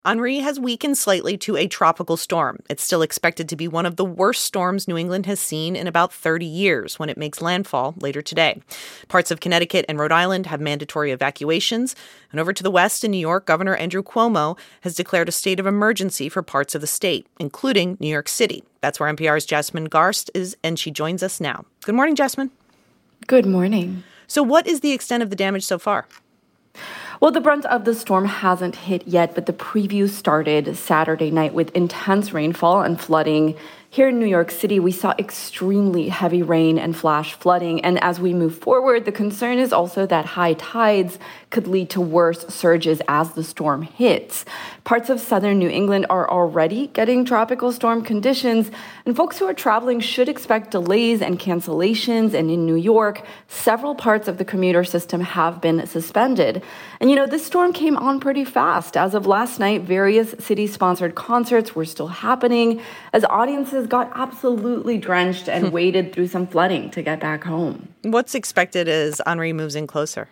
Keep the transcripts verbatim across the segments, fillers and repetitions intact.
Henri has weakened slightly to a tropical storm. It's still expected to be one of the worst storms New England has seen in about thirty years when it makes landfall later today. Parts of Connecticut and Rhode Island have mandatory evacuations. And over to the west in New York, Governor Andrew Cuomo has declared a state of emergency for parts of the state, including New York City. That's where N P R's Jasmine Garsd is, and she joins us now. Good morning, Jasmine. Good morning. So what is the extent of the damage so far? Well, the brunt of the storm hasn't hit yet, but the preview started Saturday night with intense rainfall and flooding. Here in New York City, we saw extremely heavy rain and flash flooding. And as we move forward, the concern is also that high tides could lead to worse surges as the storm hits. Parts of southern New England are already getting tropical storm conditions, and folks who are traveling should expect delays and cancellations. And in New York, several parts of the commuter system have been suspended. And you know, this storm came on pretty fast. As of last night, various city-sponsored concerts were still happening as audiences got absolutely drenched and waded through some flooding to get back home. What's expected as Henri moves in closer?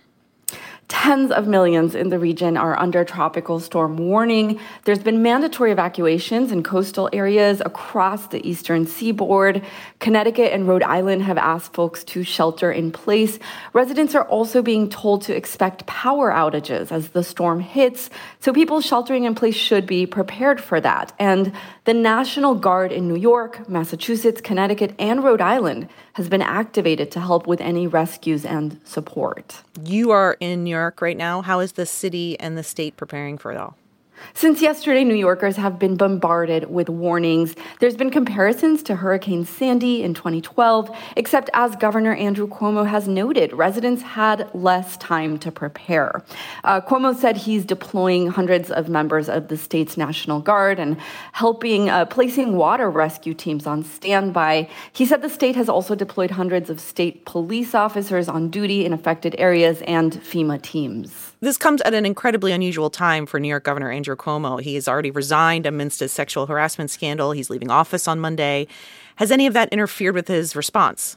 Tens of millions in the region are under tropical storm warning. There's been mandatory evacuations in coastal areas across the eastern seaboard. Connecticut and Rhode Island have asked folks to shelter in place. Residents are also being told to expect power outages as the storm hits, so people sheltering in place should be prepared for that. And the National Guard in New York, Massachusetts, Connecticut, and Rhode Island has been activated to help with any rescues and support. You are in New York right now. How is the city and the state preparing for it all? Since yesterday, New Yorkers have been bombarded with warnings. There's been comparisons to Hurricane Sandy in twenty twelve, except as Governor Andrew Cuomo has noted, residents had less time to prepare. Uh, Cuomo said he's deploying hundreds of members of the state's National Guard and helping uh, placing water rescue teams on standby. He said the state has also deployed hundreds of state police officers on duty in affected areas and FEMA teams. This comes at an incredibly unusual time for New York Governor Andrew Cuomo. He has already resigned amidst his sexual harassment scandal. He's leaving office on Monday. Has any of that interfered with his response?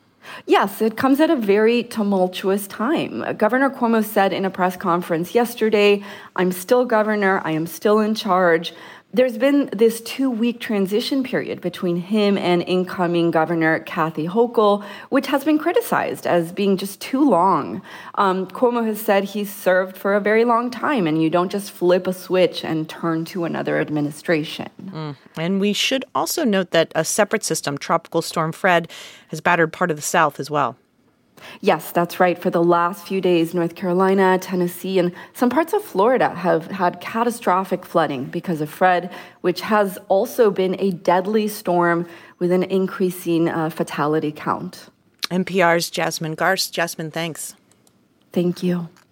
Yes, it comes at a very tumultuous time. Governor Cuomo said in a press conference yesterday, "I'm still governor. I am still in charge." There's been this two-week transition period between him and incoming Governor Kathy Hochul, which has been criticized as being just too long. Um, Cuomo has said he's served for a very long time, and you don't just flip a switch and turn to another administration. Mm. And we should also note that a separate system, Tropical Storm Fred, has battered part of the South as well. Yes, that's right. For the last few days, North Carolina, Tennessee, and some parts of Florida have had catastrophic flooding because of Fred, which has also been a deadly storm with an increasing uh, fatality count. N P R's Jasmine Garsd. Jasmine, thanks. Thank you.